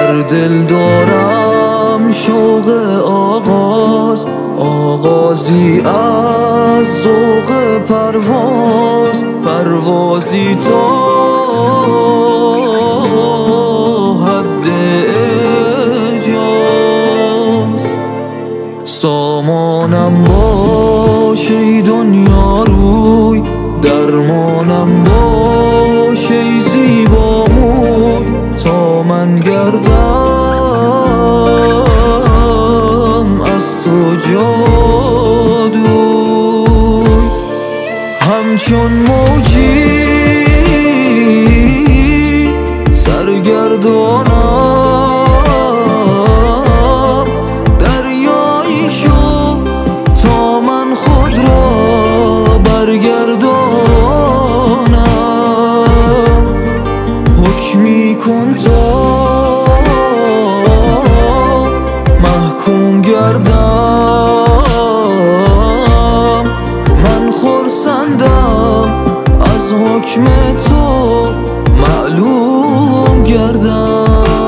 در دل دارم شوق آغازی از ذوق پروازی تا حد اعجاز. سامانم باش ای دنیا روی، درمانم باش ای زیبا موی، تا من گردم از تو جادوی. همچون موجی سرگردانم، دریایی شو تا من خود را برگردانم. حکمی کن تا محکوم گردم، من خرسندم از حکم تو معلوم گردم.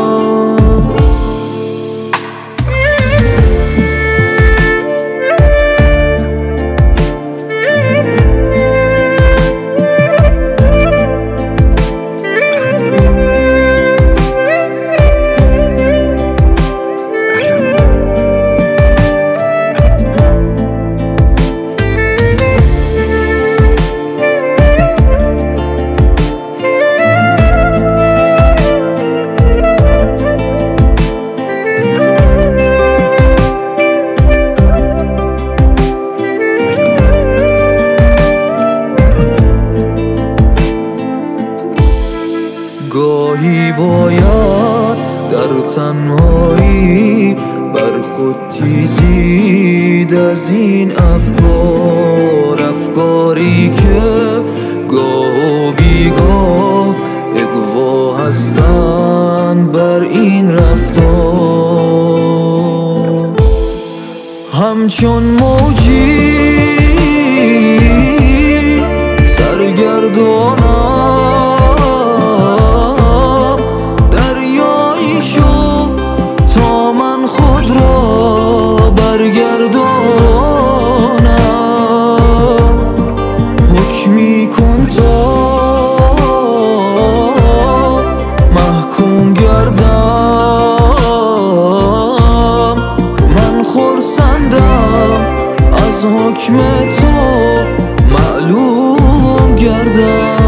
گاهی باید در تنهایی بر خود تیزید از این افکاری که گاه و بیگاه اغوا هستند بر این رفتار. همچون موجی سرگردانم، دریایی شو تا من خود را برگردانم. حکمی کن تا محکوم گردم، من خرسندم از حکم تو معلوم گردم.